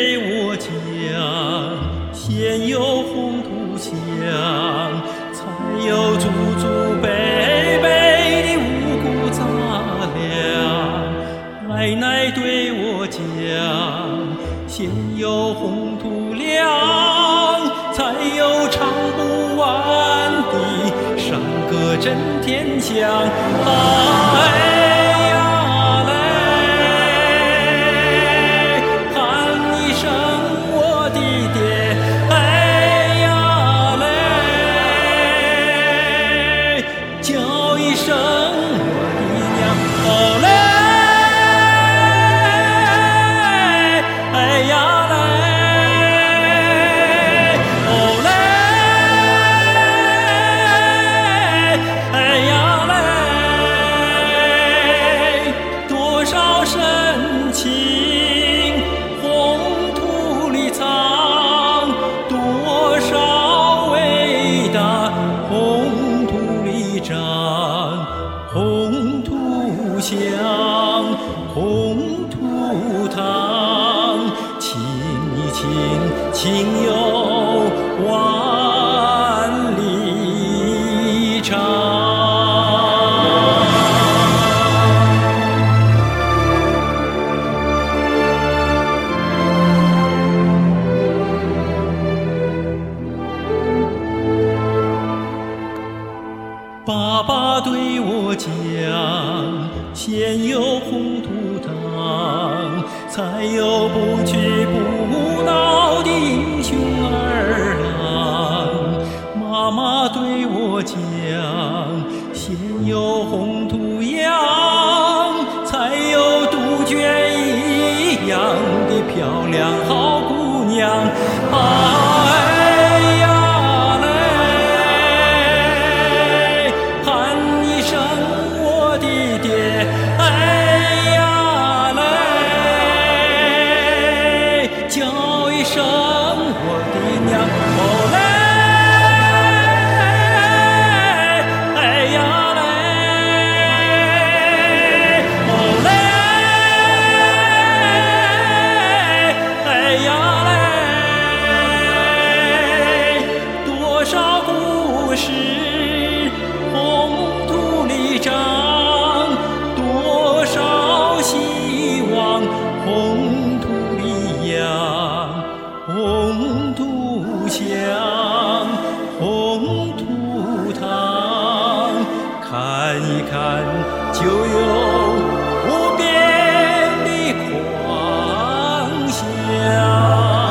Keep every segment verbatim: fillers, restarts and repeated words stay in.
对我讲，先有红土墙，才有祖祖辈辈的五谷杂粮。奶奶对我讲，先有红土粮，才有唱不完的山歌震天响。哎红土乡，红土堂，情一情，情有万里长。爸爸对我讲，先有红土堂，才有不屈不挠的英雄儿郎。妈妈对我讲，先有红土洋，才有杜鹃一样的漂亮好姑娘。哎红土里养，红土乡，红土堂，看一看就有无边的狂想。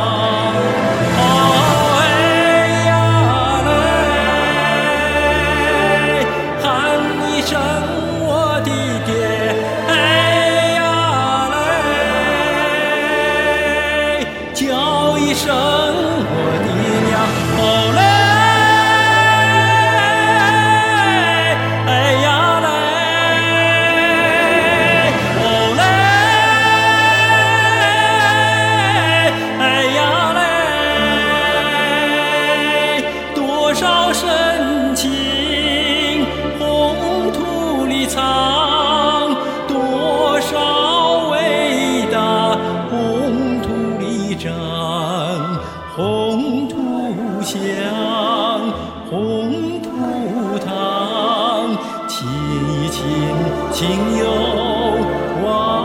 叫一声我的娘，哦嘞，哎呀嘞，哦嘞，哎呀嘞，多少深情红土里藏，多少伟大红土红土乡，红土堂，情一情，情有万。